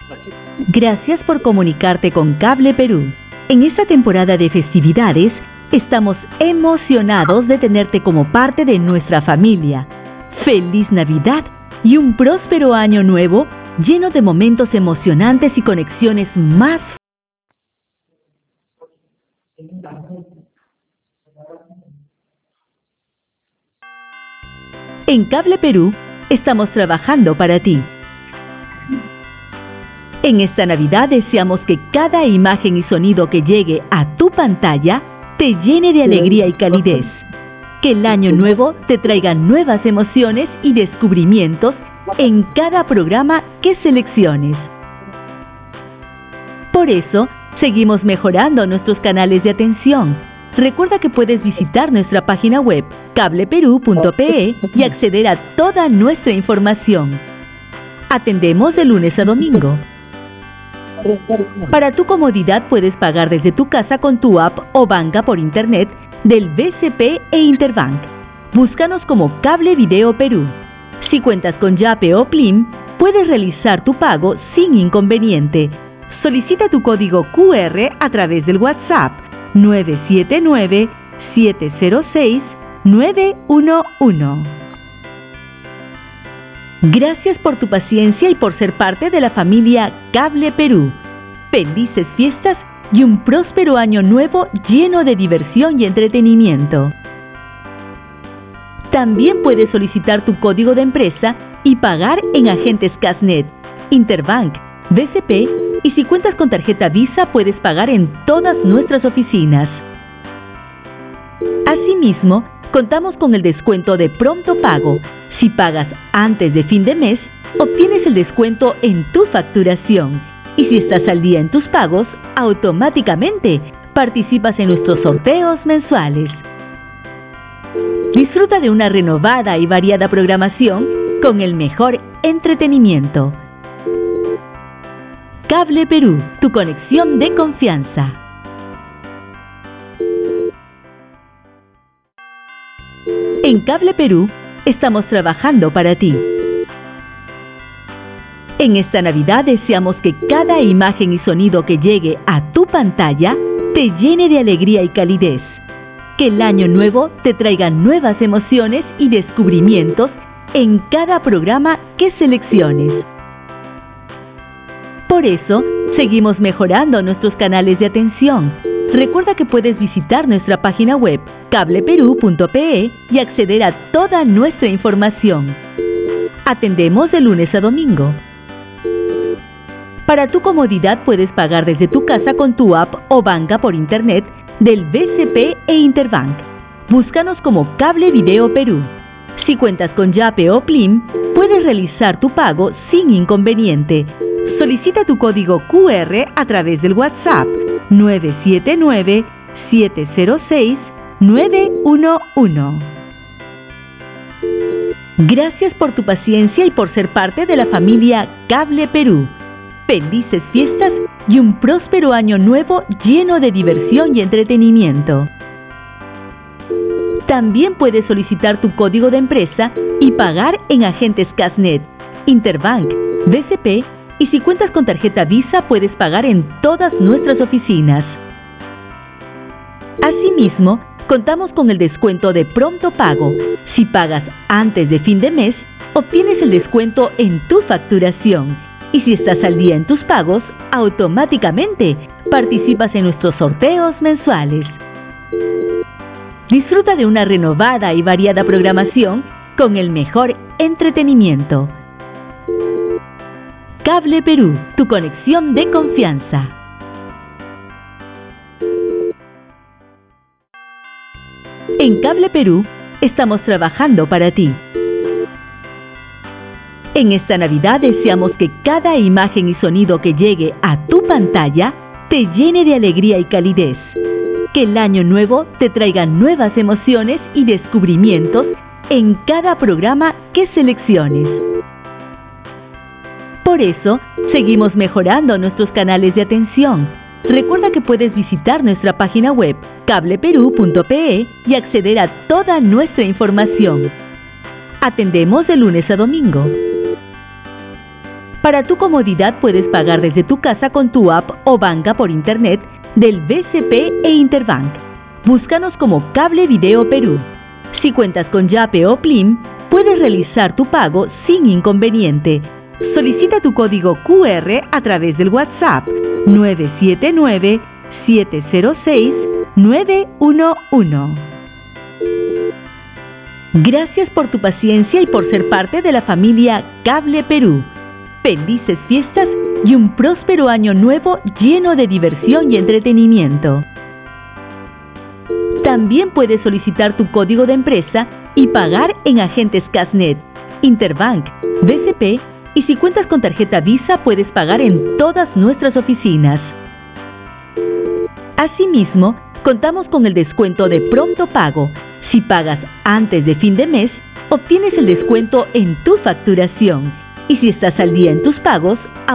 Gracias por comunicarte con Cable Perú. En esta temporada de festividades, estamos emocionados de tenerte como parte de nuestra familia. ¡Feliz Navidad y un próspero año nuevo lleno de momentos emocionantes y conexiones más! En Cable Perú, estamos trabajando para ti. En esta Navidad deseamos que cada imagen y sonido que llegue a tu pantalla te llene de alegría y calidez. Que el año nuevo te traiga nuevas emociones y descubrimientos en cada programa que selecciones. Por eso, seguimos mejorando nuestros canales de atención. Recuerda que puedes visitar nuestra página web cableperú.pe y acceder a toda nuestra información. Atendemos de lunes a domingo. Para tu comodidad puedes pagar desde tu casa con tu app o banca por internet del BCP e Interbank. Búscanos como Cable Video Perú. Si cuentas con Yape o Plim, puedes realizar tu pago sin inconveniente. Solicita tu código QR a través del WhatsApp 979-706-911. Gracias por tu paciencia y por ser parte de la familia Cable Perú. Felices fiestas y un próspero año nuevo lleno de diversión y entretenimiento. También puedes solicitar tu código de empresa y pagar en agentes Casnet, Interbank, BCP y si cuentas con tarjeta Visa puedes pagar en todas nuestras oficinas. Asimismo, contamos con el descuento de pronto pago. Si pagas antes de fin de mes, obtienes el descuento en tu facturación. Y si estás al día en tus pagos, automáticamente participas en nuestros sorteos mensuales. Disfruta de una renovada y variada programación con el mejor entretenimiento. Cable Perú, tu conexión de confianza. En Cable Perú, estamos trabajando para ti. En esta Navidad deseamos que cada imagen y sonido que llegue a tu pantalla te llene de alegría y calidez. Que el año nuevo te traiga nuevas emociones y descubrimientos en cada programa que selecciones. Por eso, seguimos mejorando nuestros canales de atención. Recuerda que puedes visitar nuestra página web cableperú.pe y acceder a toda nuestra información. Atendemos de lunes a domingo. Para tu comodidad puedes pagar desde tu casa con tu app o banca por internet del BCP e Interbank. Búscanos como Cable Video Perú. Si cuentas con Yape o Plim, puedes realizar tu pago sin inconveniente. Solicita tu código QR a través del WhatsApp 979-706-911. Gracias por tu paciencia y por ser parte de la familia Cable Perú. Felices fiestas y un próspero año nuevo lleno de diversión y entretenimiento. También puedes solicitar tu código de empresa y pagar en agentes Casnet, Interbank, BCP y si cuentas con tarjeta Visa puedes pagar en todas nuestras oficinas. Asimismo, contamos con el descuento de pronto pago. Si pagas antes de fin de mes, obtienes el descuento en tu facturación. Y si estás al día en tus pagos, automáticamente participas en nuestros sorteos mensuales. Disfruta de una renovada y variada programación con el mejor entretenimiento. Cable Perú, tu conexión de confianza. En Cable Perú, estamos trabajando para ti. En esta Navidad deseamos que cada imagen y sonido que llegue a tu pantalla te llene de alegría y calidez. Que el año nuevo te traiga nuevas emociones y descubrimientos en cada programa que selecciones. Por eso, seguimos mejorando nuestros canales de atención. Recuerda que puedes visitar nuestra página web cableperú.pe y acceder a toda nuestra información. Atendemos de lunes a domingo. Para tu comodidad puedes pagar desde tu casa con tu app o banca por internet del BCP e Interbank. Búscanos como Cable Video Perú. Si cuentas con Yape o Plim, puedes realizar tu pago sin inconveniente. Solicita tu código QR a través del WhatsApp 979-706-911. Gracias por tu paciencia y por ser parte de la familia Cable Perú. Felices fiestas y un próspero año nuevo lleno de diversión y entretenimiento. También puedes solicitar tu código de empresa y pagar en agentes Casnet, Interbank, BCP, y si cuentas con tarjeta Visa puedes pagar en todas nuestras oficinas. Asimismo, contamos con el descuento de pronto pago. Si pagas antes de fin de mes, obtienes el descuento en tu facturación. Y si estás al día en tus pagos,